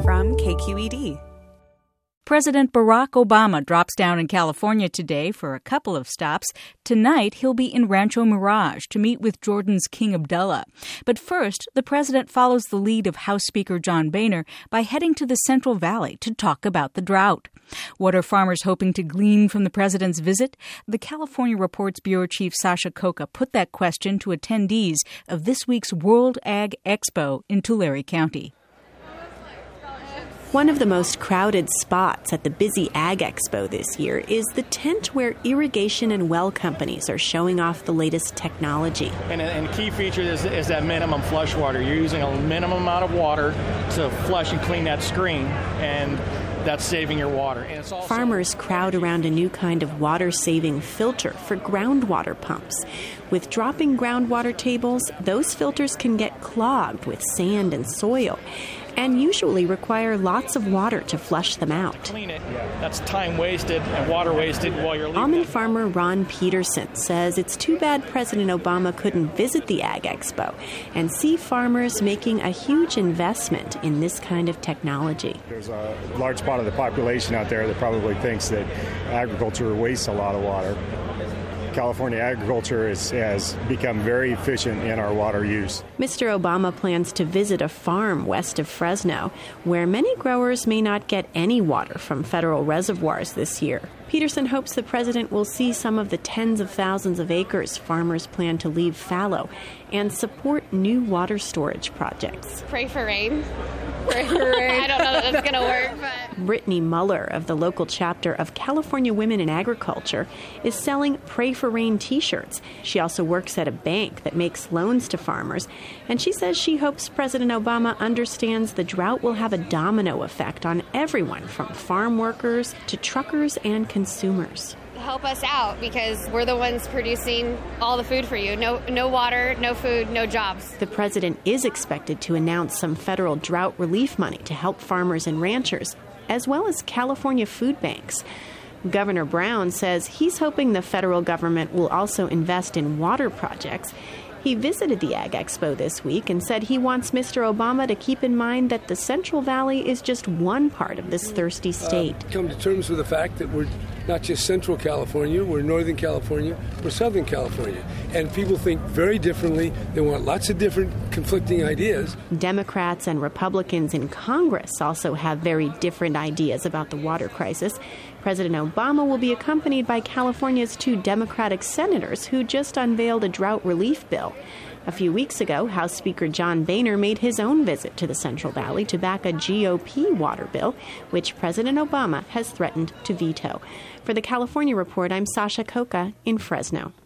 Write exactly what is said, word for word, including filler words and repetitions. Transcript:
from K Q E D. President Barack Obama drops down in California today for a couple of stops. Tonight, he'll be in Rancho Mirage to meet with Jordan's King Abdullah. But first, the president follows the lead of House Speaker John Boehner by heading to the Central Valley to talk about the drought. What are farmers hoping to glean from the president's visit? The California Report's bureau chief Sasha Khokha put that question to attendees of this week's World Ag Expo in Tulare County. One of the most crowded spots at the busy Ag Expo this year is the tent where irrigation and well companies are showing off the latest technology. And a key feature is, is that minimum flush water. You're using a minimum amount of water to flush and clean that screen, and that's saving your water. And it's also Farmers crowd around a new kind of water-saving filter for groundwater pumps. With dropping groundwater tables, those filters can get clogged with sand and soil, and usually require lots of water to flush them out. Clean it. That's time wasted and water wasted while you're leaving. Almond farmer Ron Peterson says it's too bad President Obama couldn't visit the Ag Expo and see farmers making a huge investment in this kind of technology. There's a large part of the population out there that probably thinks that agriculture wastes a lot of water. California agriculture is, has become very efficient in our water use. Mister Obama plans to visit a farm west of Fresno, where many growers may not get any water from federal reservoirs this year. Peterson hopes the president will see some of the tens of thousands of acres farmers plan to leave fallow and support new water storage projects. Pray for rain. Pray for rain. I don't know that that's going to work, but... Brittany Muller of the local chapter of California Women in Agriculture is selling Pray for Rain t-shirts. She also works at a bank that makes loans to farmers, and she says she hopes President Obama understands the drought will have a domino effect on everyone from farm workers to truckers and consumers. Help us out because we're the ones producing all the food for you. No, no water, no food, no jobs. The president is expected to announce some federal drought relief money to help farmers and ranchers, as well as California food banks. Governor Brown says he's hoping the federal government will also invest in water projects. He visited the Ag Expo this week and said he wants Mister Obama to keep in mind that the Central Valley is just one part of this thirsty state. Uh, come to terms with the fact that we're not just Central California, we're Northern California, we're Southern California. And people think very differently. They want lots of different conflicting ideas. Democrats and Republicans in Congress also have very different ideas about the water crisis. President Obama will be accompanied by California's two Democratic senators who just unveiled a drought relief bill. A few weeks ago, House Speaker John Boehner made his own visit to the Central Valley to back a G O P water bill, which President Obama has threatened to veto. For the California Report, I'm Sasha Khokha in Fresno.